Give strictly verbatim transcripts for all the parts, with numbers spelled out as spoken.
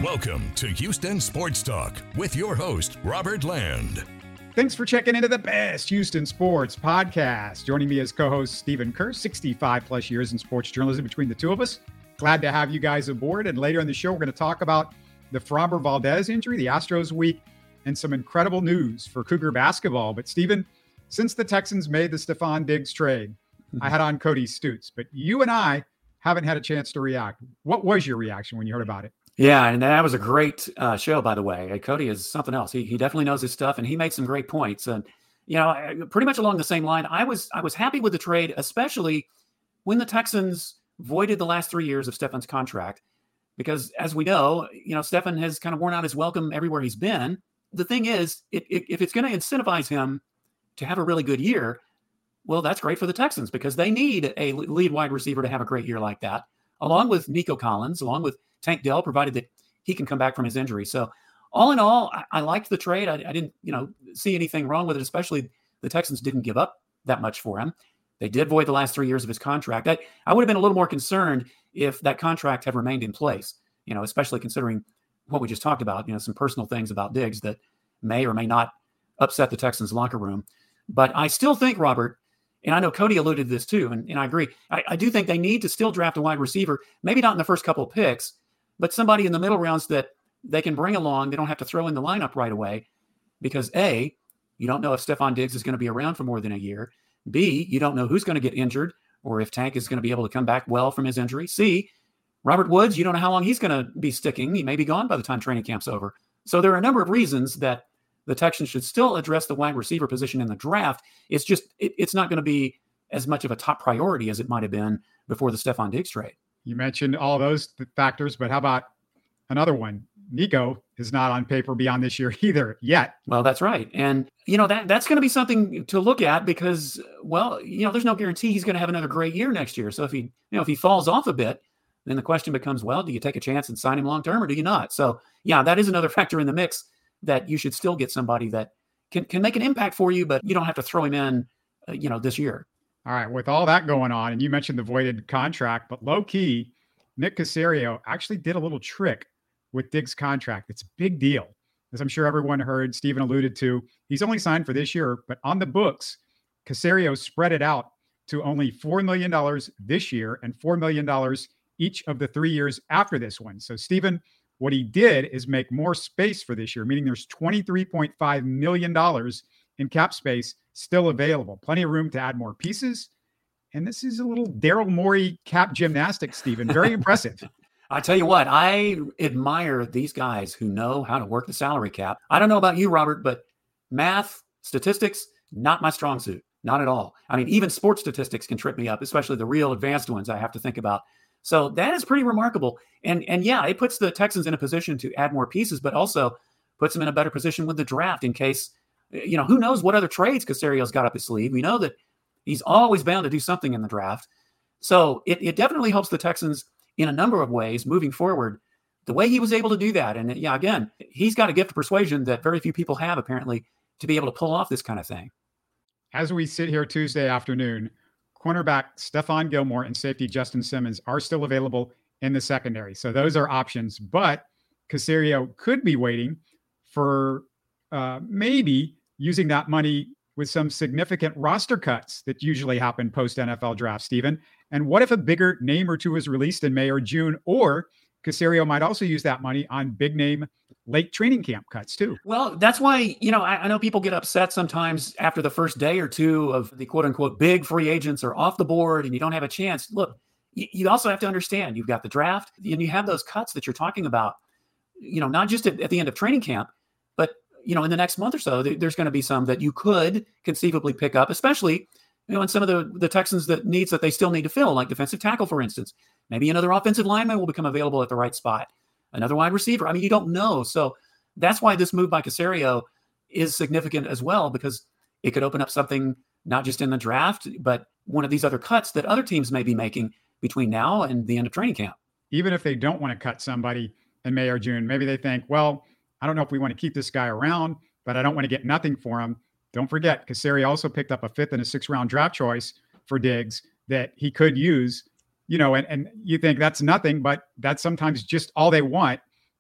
Welcome to Houston Sports Talk with your host, Robert Land. Thanks for checking into the best Houston sports podcast. Joining me as co-host Stephen Kerr, sixty-five plus years in sports journalism between the two of us. Glad to have you guys aboard. And later in the show, we're going to talk about the Framber Valdez injury, the Astros week, and some incredible news for Cougar basketball. But Stephen, since the Texans made the Stefon Diggs trade, mm-hmm. I had on Cody Stutes, but you and I haven't had a chance to react. What was your reaction when you heard about it? Yeah, and that was a great uh, show, by the way. Cody is something else. He he definitely knows his stuff, and he made some great points. And you know, pretty much along the same line, I was I was happy with the trade, especially when the Texans voided the last three years of Stefan's contract, because as we know, you know, Stefan has kind of worn out his welcome everywhere he's been. The thing is, it, it, if it's going to incentivize him to have a really good year, well, that's great for the Texans because they need a lead wide receiver to have a great year like that, along with Nico Collins, along with Tank Dell, provided that he can come back from his injury. So all in all, I, I liked the trade. I, I didn't, you know, see anything wrong with it, especially the Texans didn't give up that much for him. They did void the last three years of his contract. I, I would have been a little more concerned if that contract had remained in place, you know, especially considering what we just talked about, you know, some personal things about Diggs that may or may not upset the Texans locker room. But I still think, Robert, and I know Cody alluded to this too, and, and I agree, I, I do think they need to still draft a wide receiver, maybe not in the first couple of picks, but somebody in the middle rounds that they can bring along. They don't have to throw in the lineup right away because A, you don't know if Stefon Diggs is going to be around for more than a year. B, you don't know who's going to get injured or if Tank is going to be able to come back well from his injury. C, Robert Woods, you don't know how long he's going to be sticking. He may be gone by the time training camp's over. So there are a number of reasons that the Texans should still address the wide receiver position in the draft. It's just, it, it's not going to be as much of a top priority as it might have been before the Stefon Diggs trade. You mentioned all those th- factors, but how about another one? Nico is not on paper beyond this year either yet. Well, that's right. And, you know, that that's going to be something to look at because, well, you know, there's no guarantee he's going to have another great year next year. So if he, you know, if he falls off a bit, then the question becomes, well, do you take a chance and sign him long-term or do you not? So, yeah, that is another factor in the mix that you should still get somebody that can, can make an impact for you, but you don't have to throw him in, uh, you know, this year. All right. With all that going on, and you mentioned the voided contract, but low key, Nick Caserio actually did a little trick with Diggs' contract. It's a big deal. As I'm sure everyone heard, Stephen alluded to, he's only signed for this year, but on the books, Caserio spread it out to only four million dollars this year and four million dollars each of the three years after this one. So Stephen, what he did is make more space for this year, meaning there's twenty-three point five million dollars in cap space still available. Plenty of room to add more pieces. And this is a little Daryl Morey cap gymnastics, Stephen. Very impressive. I tell you what, I admire these guys who know how to work the salary cap. I don't know about you, Robert, but math, statistics, not my strong suit. Not at all. I mean, even sports statistics can trip me up, especially the real advanced ones I have to think about. So that is pretty remarkable. And, and yeah, it puts the Texans in a position to add more pieces, but also puts them in a better position with the draft in case, you know, who knows what other trades Caserio's got up his sleeve. We know that he's always bound to do something in the draft. So it, it definitely helps the Texans in a number of ways moving forward, the way he was able to do that. And yeah, again, he's got a gift of persuasion that very few people have apparently to be able to pull off this kind of thing. As we sit here Tuesday afternoon, cornerback Stephon Gilmore and safety Justin Simmons are still available in the secondary. So those are options, but Caserio could be waiting for uh, maybe using that money with some significant roster cuts that usually happen post-N F L draft, Stephen. And what if a bigger name or two is released in May or June, or Caserio might also use that money on big name late training camp cuts too? Well, that's why, you know, I, I know people get upset sometimes after the first day or two of the quote unquote big free agents are off the board and you don't have a chance. Look, you, you also have to understand you've got the draft and you have those cuts that you're talking about, you know, not just at, at the end of training camp, but, you know, in the next month or so, th- there's going to be some that you could conceivably pick up, especially, you know, in some of the, the Texans that needs that they still need to fill, like defensive tackle, for instance. Maybe another offensive lineman will become available at the right spot. Another wide receiver. I mean, you don't know. So that's why this move by Caserio is significant as well, because it could open up something not just in the draft, but one of these other cuts that other teams may be making between now and the end of training camp. Even if they don't want to cut somebody in May or June, maybe they think, well, I don't know if we want to keep this guy around, but I don't want to get nothing for him. Don't forget, Caserio also picked up a fifth and a sixth round draft choice for Diggs that he could use, you know, and, and you think that's nothing, but that's sometimes just all they want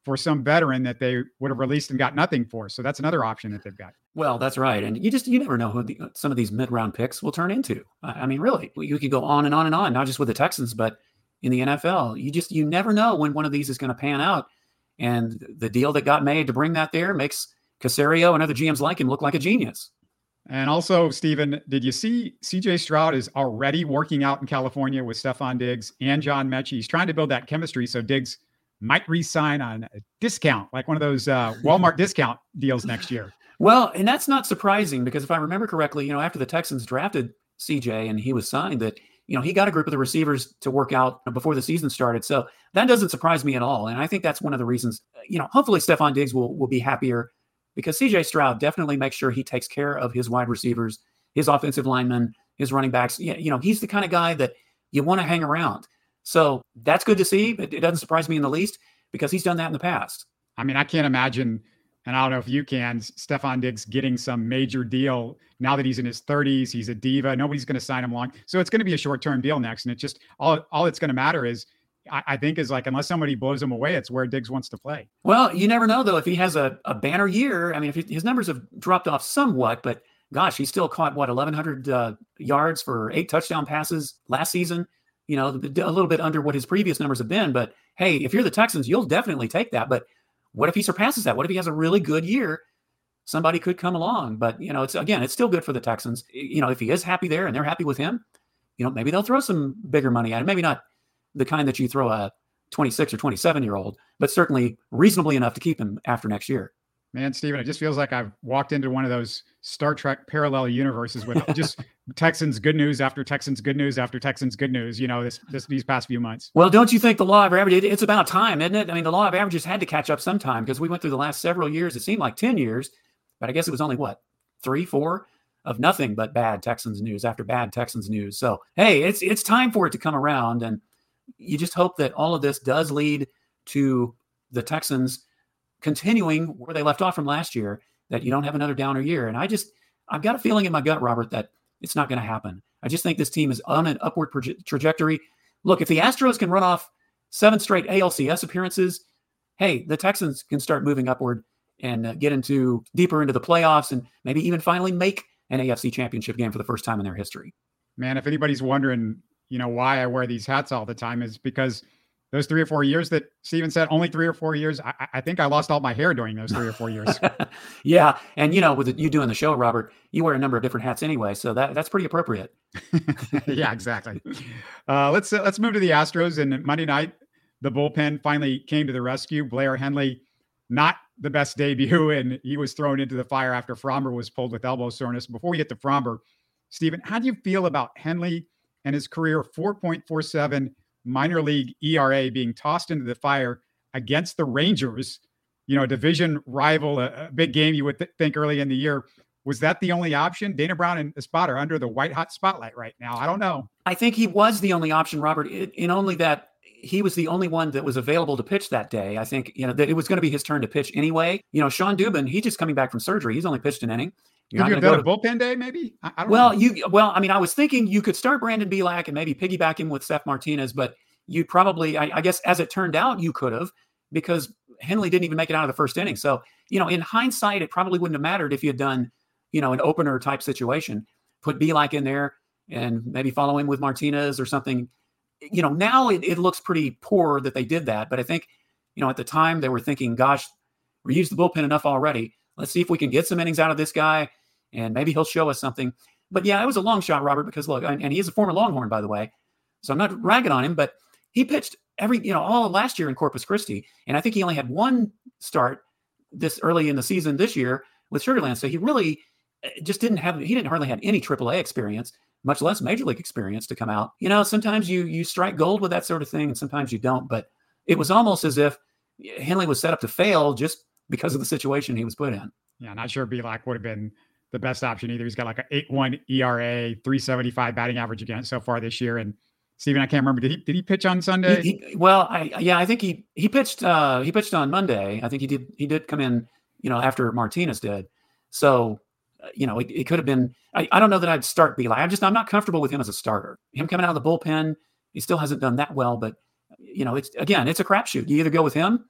for some veteran that they would have released and got nothing for. So that's another option that they've got. Well, that's right. And you just, you never know who the, some of these mid-round picks will turn into. I mean, really, you could go on and on and on, not just with the Texans, but in the N F L. You just, you never know when one of these is going to pan out. And the deal that got made to bring that there makes Caserio and other G Ms like him look like a genius. And also, Stephen, did you see C J Stroud is already working out in California with Stephon Diggs and John Mechie? He's trying to build that chemistry so Diggs might re-sign on a discount, like one of those uh, Walmart discount deals next year. Well, and that's not surprising because if I remember correctly, you know, after the Texans drafted C J and he was signed, that, you know, he got a group of the receivers to work out before the season started. So that doesn't surprise me at all. And I think that's one of the reasons, you know, hopefully Stephon Diggs will, will be happier because C J Stroud definitely makes sure he takes care of his wide receivers, his offensive linemen, his running backs. You know, he's the kind of guy that you want to hang around. So that's good to see, but it doesn't surprise me in the least because he's done that in the past. I mean, I can't imagine, and I don't know if you can, Stephon Diggs getting some major deal now that he's in his thirties. He's a diva. Nobody's going to sign him long. So it's going to be a short-term deal next. And it's just all, all it's going to matter is, I, I think is like, unless somebody blows him away, it's where Diggs wants to play. Well, you never know, though, if he has a, a banner year. I mean, if he, his numbers have dropped off somewhat, but gosh, he still caught, what, eleven hundred uh, yards for eight touchdown passes last season. You know, a little bit under what his previous numbers have been. But hey, if you're the Texans, you'll definitely take that. But what if he surpasses that? What if he has a really good year? Somebody could come along. But, you know, it's again, it's still good for the Texans. You know, if he is happy there and they're happy with him, you know, maybe they'll throw some bigger money at him. Maybe not the kind that you throw a twenty-six or twenty-seven year old, but certainly reasonably enough to keep him after next year. Man, Stephen, it just feels like I've walked into one of those Star Trek parallel universes with just Texans good news after Texans good news after Texans good news, you know, this, this these past few months. Well, don't you think the law of averages, it's about time, isn't it? I mean, the law of averages had to catch up sometime because we went through the last several years. It seemed like ten years, but I guess it was only what, three, four of nothing but bad Texans news after bad Texans news. So, hey, it's it's time for it to come around. And you just hope that all of this does lead to the Texans continuing where they left off from last year, that you don't have another downer year. And I just, I've got a feeling in my gut, Robert, that it's not going to happen. I just think this team is on an upward proje- trajectory. Look, if the Astros can run off seven straight A L C S appearances, hey, the Texans can start moving upward and uh, get into deeper into the playoffs and maybe even finally make an A F C championship game for the first time in their history. Man, if anybody's wondering, you know, why I wear these hats all the time is because those three or four years that Steven said, only three or four years, I, I think I lost all my hair during those three or four years. Yeah. And, you know, with you doing the show, Robert, you wear a number of different hats anyway. So that that's pretty appropriate. Yeah, exactly. Uh, let's uh, let's move to the Astros. And Monday night, the bullpen finally came to the rescue. Blair Henley, not the best debut, and he was thrown into the fire after Fromber was pulled with elbow soreness. Before we get to Fromber, Steven, how do you feel about Henley and his career four point four seven minor league E R A being tossed into the fire against the Rangers, you know, a division rival, a, a big game you would th- think early in the year? Was that the only option? Dana Brown and Espada are under the white hot spotlight right now. I don't know. I think he was the only option, Robert, in, in only that he was the only one that was available to pitch that day. I think, you know, that it was going to be his turn to pitch anyway. You know, Sean Dubin, he's just coming back from surgery. He's only pitched an inning. You're Could you have done a bullpen day, maybe? I, I don't well, know. you well, I mean, I was thinking you could start Brandon Bielak and maybe piggyback him with Seth Martinez, but you probably, I, I guess, as it turned out, you could have, because Henley didn't even make it out of the first inning. So, you know, in hindsight, it probably wouldn't have mattered if you had done, you know, an opener type situation, put Bielak in there and maybe follow him with Martinez or something. You know, now it, it looks pretty poor that they did that. But I think, you know, at the time they were thinking, gosh, we used the bullpen enough already. Let's see if we can get some innings out of this guy and maybe he'll show us something. But yeah, it was a long shot, Robert, because look, and, and he is a former Longhorn, by the way. So I'm not ragging on him, but he pitched every, you know, all of last year in Corpus Christi. And I think he only had one start this early in the season this year with Sugar Land. So he really just didn't have, he didn't hardly have any triple A experience, much less major league experience to come out. You know, sometimes you, you strike gold with that sort of thing and sometimes you don't, but it was almost as if Henley was set up to fail just because of the situation he was put in. Yeah. Not sure Bielak would have been the best option either. He's got like an eight one E R A, three seventy-five batting average against so far this year. And Steven, I can't remember. Did he did he pitch on Sunday? He, he, well, I yeah, I think he he pitched uh, he pitched on Monday. I think he did he did come in, you know, after Martinez did. So, uh, you know, it, it could have been. I, I don't know that I'd start Bielak. I'm just I'm not comfortable with him as a starter. Him coming out of the bullpen, he still hasn't done that well. But you know, it's again, it's a crapshoot. You either go with him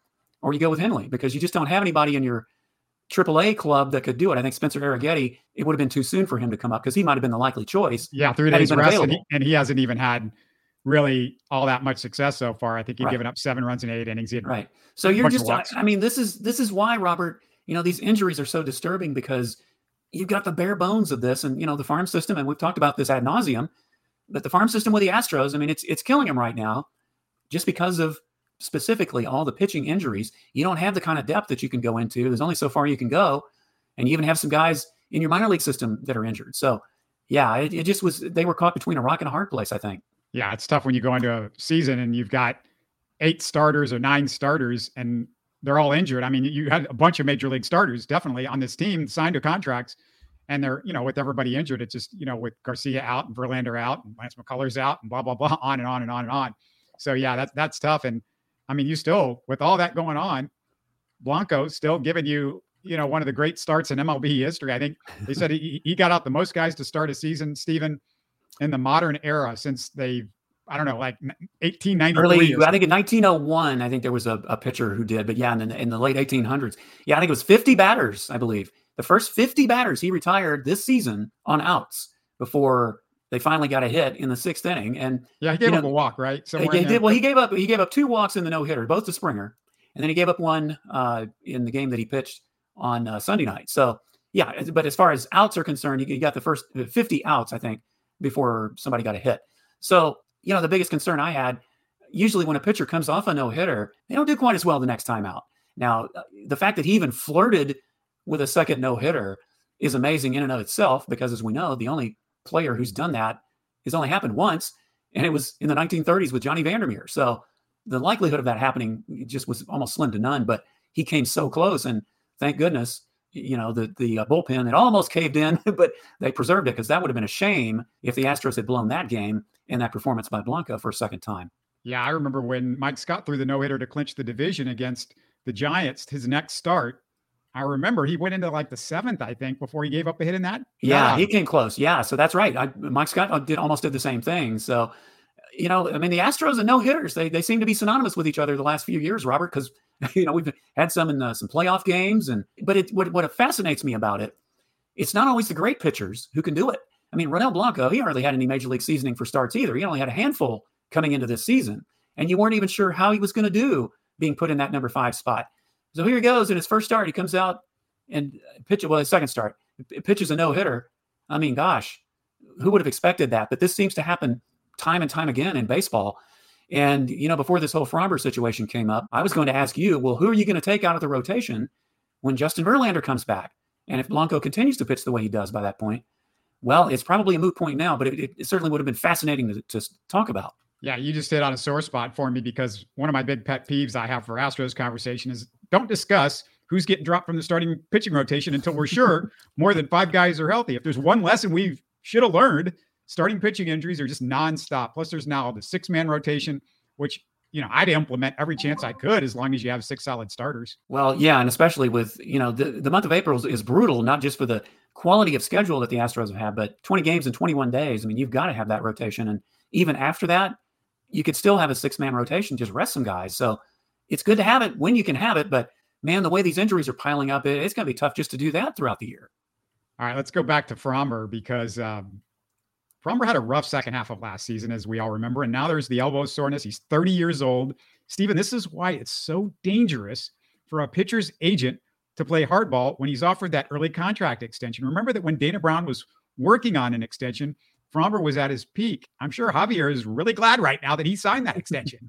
or you go with Henley because you just don't have anybody in your triple A club that could do it. I think Spencer Arrighetti, it would have been too soon for him to come up because he might have been the likely choice. Yeah, three days rest, and he, and he hasn't even had really all that much success so far. I think he'd right. given up seven runs in eight innings. He had right. So you're just, I, I mean, this is this is why, Robert, you know, these injuries are so disturbing because you've got the bare bones of this, and you know, the farm system, and we've talked about this ad nauseum, but the farm system with the Astros, I mean, it's it's killing them right now, just because of specifically all the pitching injuries. You don't have the kind of depth that you can go into. There's only so far you can go. And you even have some guys in your minor league system that are injured. So yeah, it, it just was, they were caught between a rock and a hard place, I think. Yeah. It's tough when you go into a season and you've got eight starters or nine starters and they're all injured. I mean, you had a bunch of major league starters definitely on this team signed to contracts, and they're, you know, with everybody injured, it's just, you know, with Garcia out and Verlander out and Lance McCullers out and blah, blah, blah, on and on and on and on. So yeah, that's, that's tough. And I mean, you still, with all that going on, Blanco still giving you, you know, one of the great starts in M L B history. I think they said he, he got out the most guys to start a season, Stephen, in the modern era since they, I don't know, like eighteen ninety-three. Early, I think in nineteen oh one, I think there was a, a pitcher who did, but yeah, in the, in the late eighteen hundreds. Yeah, I think it was fifty batters, I believe. The first fifty batters he retired this season on outs before they finally got a hit in the sixth inning. And yeah, he gave you know, up a walk, right? So he did. Well, he gave up he gave up two walks in the no hitter, both to Springer, and then he gave up one uh, in the game that he pitched on uh, Sunday night. So yeah, but as far as outs are concerned, he got the first fifty outs, I think, before somebody got a hit. So you know, the biggest concern I had, usually when a pitcher comes off a no hitter, they don't do quite as well the next time out. Now, the fact that he even flirted with a second no hitter is amazing in and of itself, because as we know, the only player who's done that has only happened once, and it was in the nineteen thirties with Johnny Vandermeer. So the likelihood of that happening just was almost slim to none, but he came so close, and thank goodness, you know, the, the uh, bullpen, it almost caved in, but they preserved it, because that would have been a shame if the Astros had blown that game and that performance by Blanco for a second time. Yeah, I remember when Mike Scott threw the no-hitter to clinch the division against the Giants, his next start, I remember he went into like the seventh, I think, before he gave up a hit in that. Yeah, he came close. Yeah, so that's right. I, Mike Scott did almost did the same thing. So, you know, I mean, the Astros and no-hitters, they they seem to be synonymous with each other the last few years, Robert, because, you know, we've had some in the, some playoff games. and But it, what, what fascinates me about it, it's not always the great pitchers who can do it. I mean, Ronel Blanco, he hardly had any major league seasoning for starts either. He only had a handful coming into this season, and you weren't even sure how he was going to do being put in that number five spot. So here he goes in his first start. He comes out and pitches, well, his second start, pitches a no-hitter. I mean, gosh, who would have expected that? But this seems to happen time and time again in baseball. And, you know, before this whole Framber situation came up, I was going to ask you, well, who are you going to take out of the rotation when Justin Verlander comes back? And if Blanco continues to pitch the way he does by that point, well, it's probably a moot point now, but it, it certainly would have been fascinating to, to talk about. Yeah, you just hit on a sore spot for me, because one of my big pet peeves I have for Astros conversation is don't discuss who's getting dropped from the starting pitching rotation until we're sure more than five guys are healthy. If there's one lesson we should have learned, starting pitching injuries are just nonstop. Plus, there's now the six-man rotation, which, you know, I'd implement every chance I could as long as you have six solid starters. Well, yeah, and especially with, you know, the, the month of April is, is brutal, not just for the quality of schedule that the Astros have had, but twenty games in twenty-one days. I mean, you've got to have that rotation. And even after that, you could still have a six-man rotation, just rest some guys. So it's good to have it when you can have it. But, man, the way these injuries are piling up, it, it's going to be tough just to do that throughout the year. All right, let's go back to Framber, because um, Framber had a rough second half of last season, as we all remember. And now there's the elbow soreness. He's thirty years old. Stephen, this is why it's so dangerous for a pitcher's agent to play hardball when he's offered that early contract extension. Remember that when Dana Brown was working on an extension, Framber was at his peak. I'm sure Javier is really glad right now that he signed that extension.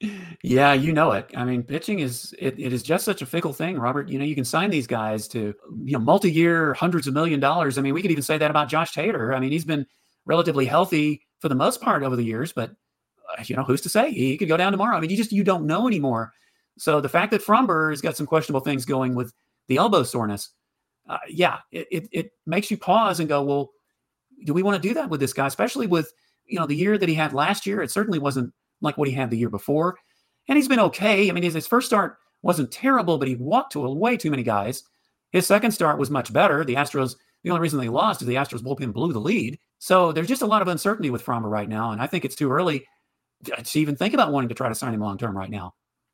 Yeah, you know it. I mean, pitching is, it, it is just such a fickle thing, Robert. You know, you can sign these guys to, you know, multi-year, hundreds of million dollars. I mean, we could even say that about Josh Taylor. I mean, he's been relatively healthy for the most part over the years, but, uh, you know, who's to say? He could go down tomorrow. I mean, you just, you don't know anymore. So the fact that Framber has got some questionable things going with the elbow soreness, uh, yeah, it, it it makes you pause and go, well, do we want to do that with this guy? Especially with, you know, the year that he had last year. It certainly wasn't like what he had the year before. And he's been okay. I mean, his, his first start wasn't terrible, but he walked to a way too many guys. His second start was much better. The Astros, the only reason they lost is the Astros bullpen blew the lead. So there's just a lot of uncertainty with Framber right now. And I think it's too early to even think about wanting to try to sign him long-term right now.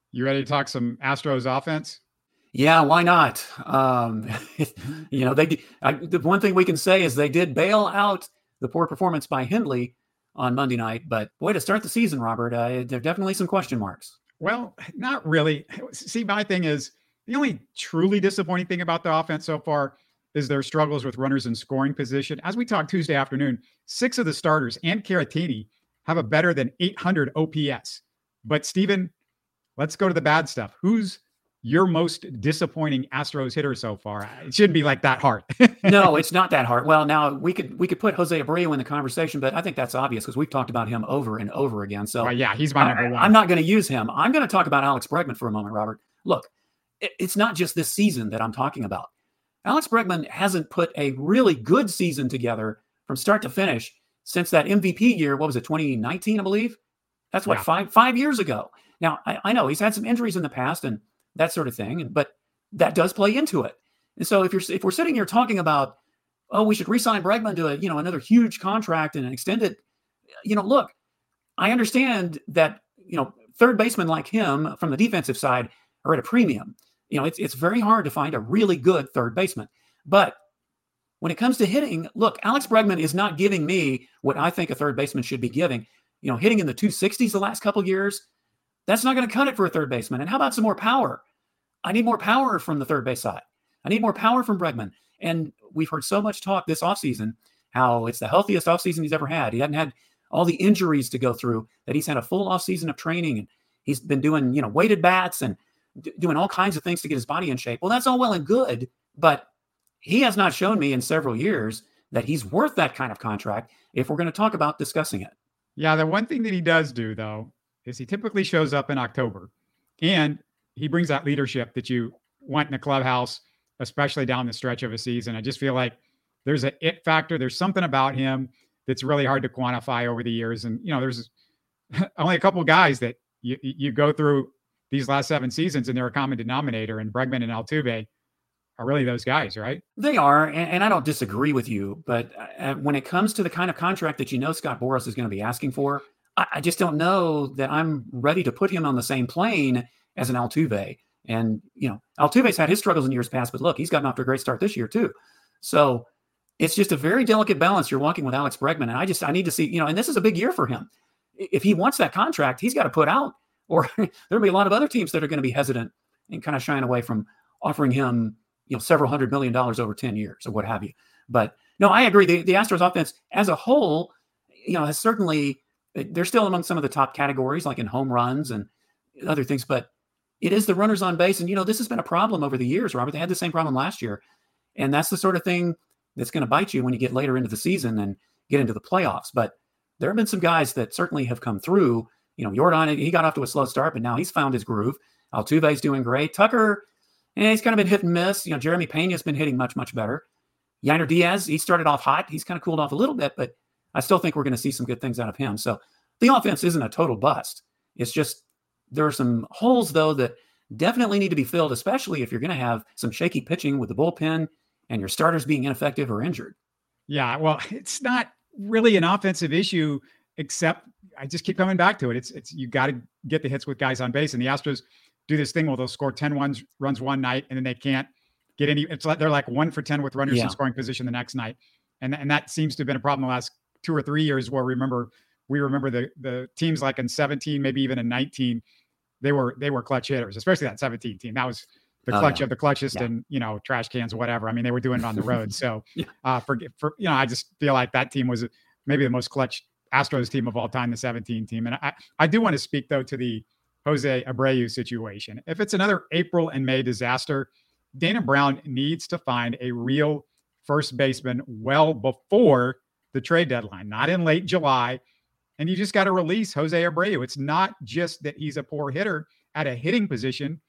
You ready to talk some Astros offense? Yeah, why not? Um, you know, they I, the one thing we can say is they did bail out the poor performance by Hindley on Monday night. But boy, to start the season, Robert, uh, there are definitely some question marks. Well, not really. See, my thing is the only truly disappointing thing about the offense so far is their struggles with runners in scoring position. As we talked Tuesday afternoon, six of the starters and Caratini have a better than eight hundred O P S. But Stephen, let's go to the bad stuff. Who's your most disappointing Astros hitter so far? It shouldn't be like that hard. No, it's not that hard. Well, now we could we could put Jose Abreu in the conversation, but I think that's obvious because we've talked about him over and over again. So well, yeah, he's my number I, one. I'm not going to use him. I'm going to talk about Alex Bregman for a moment, Robert. Look, it, it's not just this season that I'm talking about. Alex Bregman hasn't put a really good season together from start to finish since that M V P year. What was it, twenty nineteen, I believe? That's what, yeah. five five years ago. Now, I, I know he's had some injuries in the past and that sort of thing, but that does play into it. And so if you're if we're sitting here talking about, oh, we should re-sign Bregman to a, you know, another huge contract and extend it, you know, look, I understand that, you know, third basemen like him from the defensive side are at a premium. You know, it's it's very hard to find a really good third baseman. But when it comes to hitting, look, Alex Bregman is not giving me what I think a third baseman should be giving. You know, hitting in the two sixties the last couple of years, that's not going to cut it for a third baseman. And how about some more power? I need more power from the third base side. I need more power from Bregman. And we've heard so much talk this offseason how it's the healthiest offseason he's ever had. He hadn't had all the injuries to go through, that he's had a full offseason of training, and he's been doing, you know, weighted bats and d- doing all kinds of things to get his body in shape. Well, that's all well and good, but he has not shown me in several years that he's worth that kind of contract if we're going to talk about discussing it. Yeah, the one thing that he does do, though, is he typically shows up in October, and he brings that leadership that you want in a clubhouse, especially down the stretch of a season. I just feel like there's an it factor. There's something about him that's really hard to quantify over the years. And, you know, there's only a couple of guys that you, you go through these last seven seasons and they're a common denominator, and Bregman and Altuve are really those guys, right? They are. And, and I don't disagree with you, but uh, when it comes to the kind of contract that, you know, Scott Boras is going to be asking for, I, I just don't know that I'm ready to put him on the same plane as an Altuve. And, you know, Altuve's had his struggles in years past, but look, he's gotten off to a great start this year too. So it's just a very delicate balance you're walking with Alex Bregman. And I just, I need to see, you know, and this is a big year for him. If he wants that contract, he's got to put out, or there'll be a lot of other teams that are going to be hesitant and kind of shying away from offering him, you know, several hundred million dollars over ten years or what have you. But no, I agree. The, the Astros offense as a whole, you know, has certainly, they're still among some of the top categories, like in home runs and other things, but it is the runners on base. And, you know, this has been a problem over the years, Robert. They had the same problem last year. And that's the sort of thing that's going to bite you when you get later into the season and get into the playoffs. But there have been some guys that certainly have come through. You know, Jordan, he got off to a slow start, but now he's found his groove. Altuve's doing great. Tucker, and he's kind of been hit and miss. You know, Jeremy Pena's been hitting much, much better. Yainer Diaz, he started off hot. He's kind of cooled off a little bit, but I still think we're going to see some good things out of him. So the offense isn't a total bust. It's just there are some holes, though, that definitely need to be filled, especially if you're going to have some shaky pitching with the bullpen and your starters being ineffective or injured. Yeah, well, it's not really an offensive issue, except I just keep coming back to it. It's it's you got to get the hits with guys on base, and the Astros do this thing where they'll score ten runs, runs one night, and then they can't get any. It's like they're like one for ten with runners Yeah. in scoring position the next night, and and that seems to have been a problem the last two or three years. Where remember we remember the the teams like in seventeen, maybe even in nineteen, they were they were clutch hitters, especially that seventeen team. That was the Oh, clutch yeah. of the clutchest, Yeah. and you know, trash cans, whatever. I mean, they were doing it on the road. So Yeah. uh, for for you know, I just feel like that team was maybe the most clutch Astros team of all time, the seventeen team. And I I do want to speak though to the Jose Abreu situation. If it's another April and May disaster, Dana Brown needs to find a real first baseman well before the trade deadline, not in late July. And you just got to release Jose Abreu. It's not just that he's a poor hitter at a hitting position,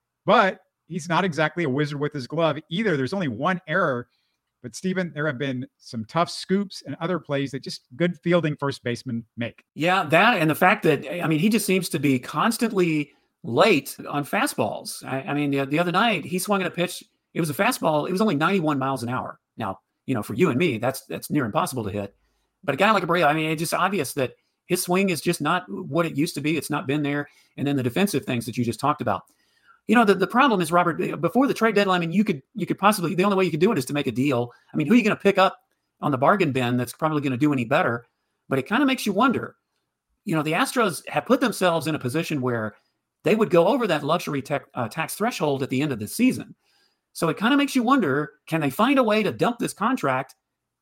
but he's not exactly a wizard with his glove either. There's only one error. But Stephen, there have been some tough scoops and other plays that just good fielding first basemen make. Yeah, that and the fact that, I mean, he just seems to be constantly late on fastballs. I, I mean, the, the other night he swung at a pitch. It was a fastball. It was only ninety-one miles an hour. Now, you know, for you and me, that's that's near impossible to hit. But a guy like Abreu, I mean, it's just obvious that his swing is just not what it used to be. It's not been there. And then the defensive things that you just talked about. You know, the, the problem is, Robert, before the trade deadline, I mean, you could you could possibly, the only way you could do it is to make a deal. I mean, who are you going to pick up on the bargain bin that's probably going to do any better? But it kind of makes you wonder. You know, the Astros have put themselves in a position where they would go over that luxury tech, uh, tax threshold at the end of the season. So it kind of makes you wonder, can they find a way to dump this contract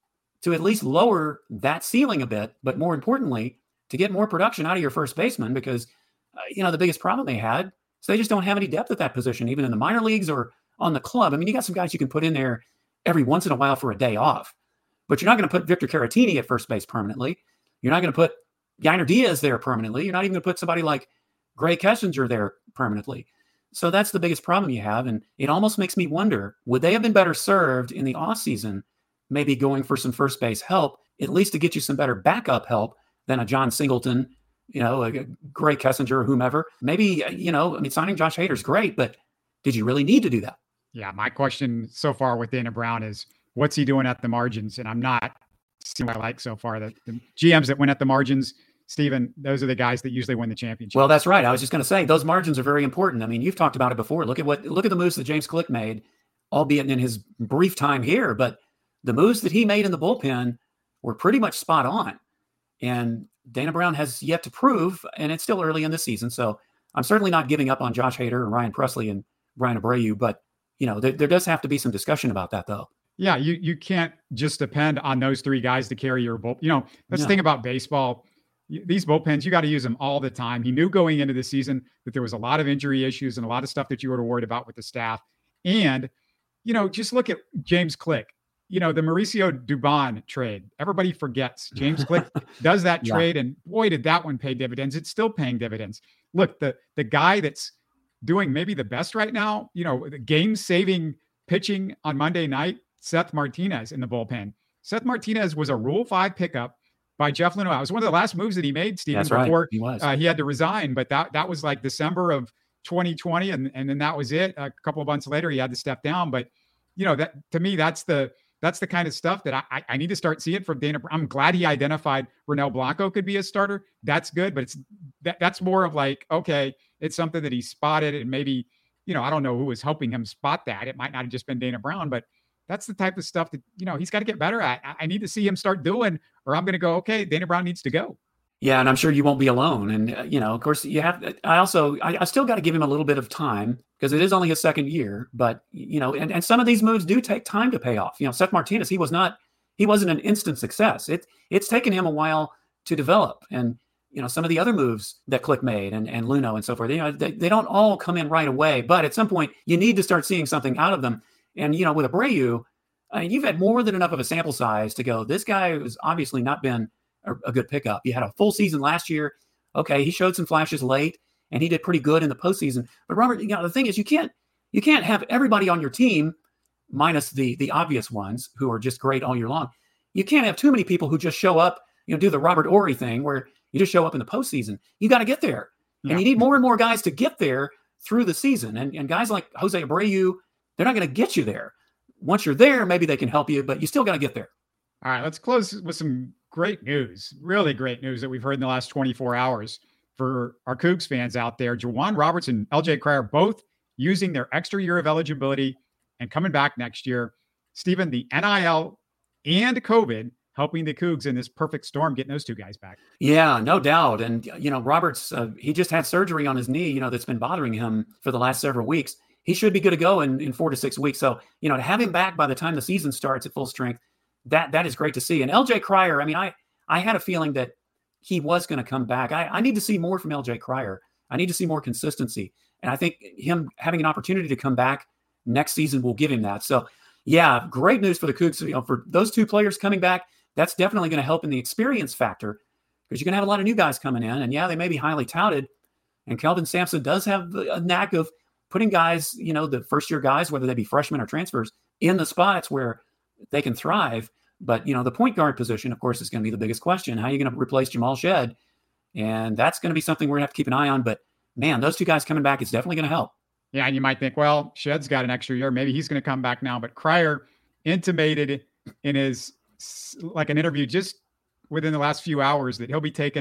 to at least lower that ceiling a bit, but more importantly, to get more production out of your first baseman? Because, uh, you know, the biggest problem they had is they just don't have any depth at that position, even in the minor leagues or on the club. I mean, you got some guys you can put in there every once in a while for a day off, but you're not going to put Victor Caratini at first base permanently. You're not going to put Yainer Diaz there permanently. You're not even going to put somebody like Gray Kessinger there permanently. So that's the biggest problem you have. And it almost makes me wonder, would they have been better served in the offseason, maybe going for some first base help, at least to get you some better backup help than a John Singleton, you know, a Gray Kessinger or whomever? Maybe, you know, I mean, signing Josh Hader is great, but did you really need to do that? Yeah, my question so far with Dana Brown is, what's he doing at the margins? And I'm not seeing what I like so far. The, the G Ms that win at the margins, Stephen, those are the guys that usually win the championship. Well, that's right. I was just going to say those margins are very important. I mean, you've talked about it before. Look at what look at the moves that James Click made, albeit in his brief time here. But the moves that he made in the bullpen were pretty much spot on. And Dana Brown has yet to prove, and it's still early in the season. So I'm certainly not giving up on Josh Hader and Ryan Presley and Brian Abreu. But, you know, there, there does have to be some discussion about that, though. Yeah, you you can't just depend on those three guys to carry your bull. You know, that's No. the thing about baseball. These bullpens, you got to use them all the time. He knew going into the season that there was a lot of injury issues and a lot of stuff that you were worried about with the staff. And, you know, just look at James Click, you know, the Mauricio Dubon trade. Everybody forgets James Click does that Yeah. trade. And boy, did that one pay dividends. It's still paying dividends. Look, the, the guy that's doing maybe the best right now, you know, the game saving pitching on Monday night, Seth Martinez in the bullpen. Seth Martinez was a Rule five pickup by Jeff Luhnow. It was one of the last moves that he made, Stephen, That's right. before He was. uh, he had to resign. But that that was like December of twenty twenty, and, and then that was it. A couple of months later, he had to step down. But you know, that to me, that's the that's the kind of stuff that I I need to start seeing from Dana. I'm glad he identified Ronel Blanco could be a starter. That's good, but it's that that's more of like, okay, it's something that he spotted, and maybe, you know, I don't know who was helping him spot that. It might not have just been Dana Brown, but that's the type of stuff that, you know, he's got to get better at. I, I need to see him start doing, or I'm going to go, okay, Dana Brown needs to go. Yeah, and I'm sure you won't be alone. And, uh, you know, of course, you have, I also, I, I still got to give him a little bit of time because it is only his second year. But, you know, and, and some of these moves do take time to pay off. You know, Seth Martinez, he was not, he wasn't an instant success. It, it's taken him a while to develop. And, you know, some of the other moves that Click made and, and Luhnow and so forth, you know, they, they don't all come in right away. But at some point, you need to start seeing something out of them. And, you know, with Abreu, I mean, you've had more than enough of a sample size to go, this guy has obviously not been a, a good pickup. He had a full season last year. Okay, he showed some flashes late, and he did pretty good in the postseason. But Robert, you know, the thing is, you can't you can't have everybody on your team, minus the the obvious ones who are just great all year long. You can't have too many people who just show up, you know, do the Robert Horry thing where you just show up in the postseason. You got to get there, Yeah. and you need more and more guys to get there through the season. And and guys like Jose Abreu, they're not going to get you there. Once you're there, maybe they can help you, but you still got to get there. All right, let's close with some great news, really great news that we've heard in the last twenty-four hours for our Cougs fans out there. Juwan Roberts and L J Cryer both using their extra year of eligibility and coming back next year. Stephen, the N I L and COVID helping the Cougs in this perfect storm, getting those two guys back. Yeah, no doubt. And, you know, Roberts, uh, he just had surgery on his knee, you know, that's been bothering him for the last several weeks. He should be good to go in, in four to six weeks. So, you know, to have him back by the time the season starts at full strength, that that is great to see. And L J Cryer, I mean, I I had a feeling that he was going to come back. I, I need to see more from L J Cryer. I need to see more consistency. And I think him having an opportunity to come back next season will give him that. So, yeah, great news for the Cougs. You know, for those two players coming back, that's definitely going to help in the experience factor because you're going to have a lot of new guys coming in. And, yeah, they may be highly touted. And Kelvin Sampson does have a knack of putting guys, you know, the first-year guys, whether they be freshmen or transfers, in the spots where they can thrive. But, you know, the point guard position, of course, is going to be the biggest question. How are you going to replace Jamal Shed? And that's going to be something we're going to have to keep an eye on. But, man, those two guys coming back is definitely going to help. Yeah, and you might think, well, Shed's got an extra year. Maybe he's going to come back now. But Cryer intimated in his, like an interview just within the last few hours that he'll be taking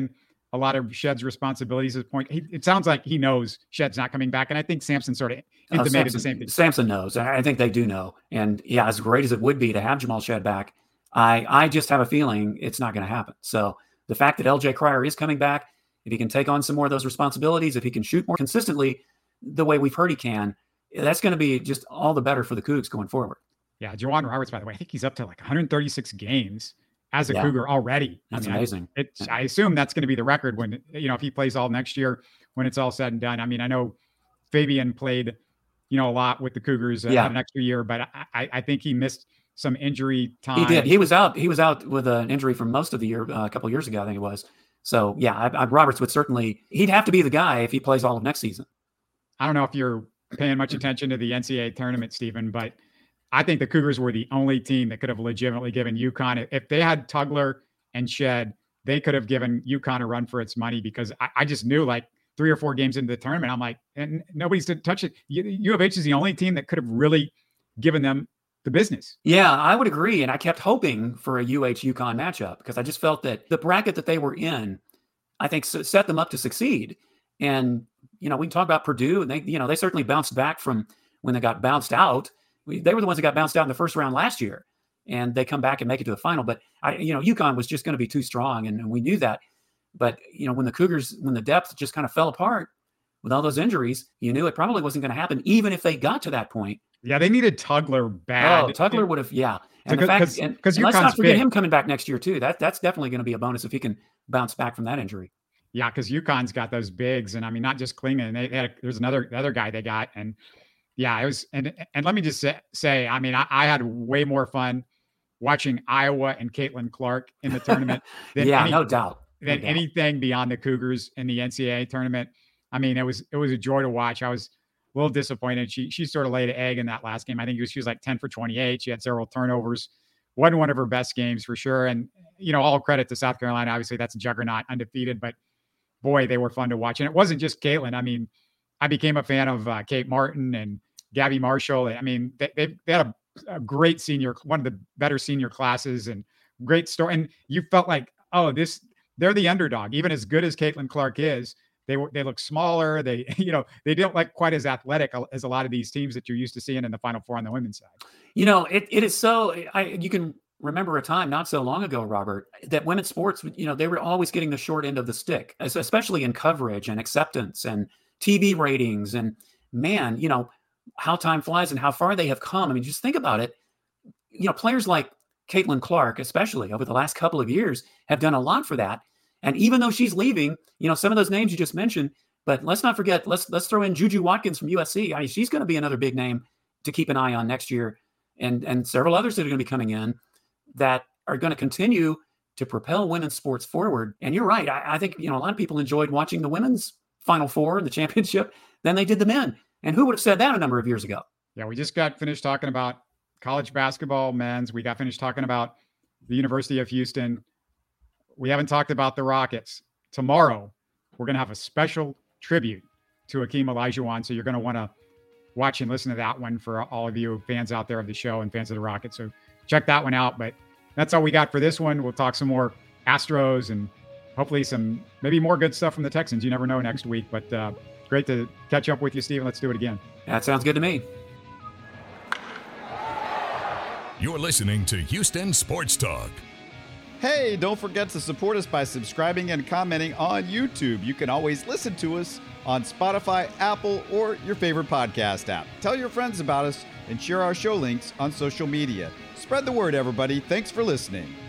a lot of Shead's responsibilities at this point. He, it sounds like he knows Shead's not coming back. And I think Sampson sort of intimated uh, Sampson, the same thing. Sampson knows. I think they do know. And yeah, as great as it would be to have Jamal Shead back, I, I just have a feeling it's not going to happen. So the fact that L J Cryer is coming back, if he can take on some more of those responsibilities, if he can shoot more consistently the way we've heard he can, that's going to be just all the better for the Cougs going forward. Yeah, Juwan Roberts, by the way, I think he's up to like one hundred thirty-six games as a yeah. Cougar already. That's I mean, amazing. I, it's, I assume that's going to be the record when, you know, if he plays all next year, when it's all said and done. I mean, I know Fabian played, you know, a lot with the Cougars uh, yeah. an extra year, but I, I think he missed some injury time. He did. He was out. He was out with an injury for most of the year, uh, a couple of years ago, I think it was. So, yeah, I, I, Roberts would certainly, he'd have to be the guy if he plays all of next season. I don't know if you're paying much attention to the N C double A tournament, Stephen, but I think the Cougars were the only team that could have legitimately given UConn. If they had Tugler and Shead, they could have given UConn a run for its money, because I, I just knew like three or four games into the tournament, I'm like, and nobody's to touch it. U of H is the only team that could have really given them the business. Yeah, I would agree. And I kept hoping for a U H UConn matchup, because I just felt that the bracket that they were in, I think set them up to succeed. And, you know, we can talk about Purdue, and they, you know, they certainly bounced back from when they got bounced out. We, they were the ones that got bounced out in the first round last year, and they come back and make it to the final. But I, you know, UConn was just going to be too strong, and, and we knew that. But, you know, when the Cougars, when the depth just kind of fell apart with all those injuries, you knew it probably wasn't going to happen, even if they got to that point. Yeah, they needed Tugler bad. Oh, Tugler would have, yeah. And because, the fact, and, because and let's not forget big. him coming back next year too. That that's definitely going to be a bonus if he can bounce back from that injury. Yeah, because UConn's got those bigs, and I mean, not just Klingon. They, they had a, there's another other guy they got, and yeah, it was. And and let me just say, say I mean, I, I had way more fun watching Iowa and Caitlin Clark in the tournament than yeah, any, no doubt, no than doubt. anything beyond the Cougars in the N C double A tournament. I mean, it was it was a joy to watch. I was a little disappointed. She she sort of laid an egg in that last game. I think it was, she was like ten for twenty-eight. She had several turnovers. Wasn't one of her best games for sure. And, you know, all credit to South Carolina. Obviously, that's a juggernaut, undefeated. But, boy, they were fun to watch. And it wasn't just Caitlin. I mean, I became a fan of uh, Kate Martin and Gabby Marshall. I mean, they, they, they had a, a great senior, one of the better senior classes, and great story. And you felt like, oh, this they're the underdog. Even as good as Caitlin Clark is, they were they look smaller. They, you know, they don't like quite as athletic as a lot of these teams that you're used to seeing in the Final Four on the women's side. You know, it it is so. I you can remember a time not so long ago, Robert, that women's sports, you know, they were always getting the short end of the stick, especially in coverage and acceptance and T V ratings. And man, you know, how time flies and how far they have come. I mean, just think about it. You know, players like Caitlin Clark, especially over the last couple of years, have done a lot for that. And even though she's leaving, you know, some of those names you just mentioned, but let's not forget, let's let's throw in Juju Watkins from U S C. I mean, she's going to be another big name to keep an eye on next year, and and several others that are going to be coming in that are going to continue to propel women's sports forward. And you're right. I, I think, you know, a lot of people enjoyed watching the women's Final Four and the championship than they did the men. And who would have said that a number of years ago? Yeah, we just got finished talking about college basketball men's. We got finished talking about the University of Houston. We haven't talked about the Rockets. Tomorrow, we're going to have a special tribute to Hakeem Olajuwon. So you're going to want to watch and listen to that one for all of you fans out there of the show and fans of the Rockets. So check that one out. But that's all we got for this one. We'll talk some more Astros and hopefully some, maybe more good stuff from the Texans. You never know next week. But uh, great to catch up with you, Stephen. Let's do it again. That sounds good to me. You're listening to Houston Sports Talk. Hey, don't forget to support us by subscribing and commenting on YouTube. You can always listen to us on Spotify, Apple, or your favorite podcast app. Tell your friends about us and share our show links on social media. Spread the word, everybody. Thanks for listening.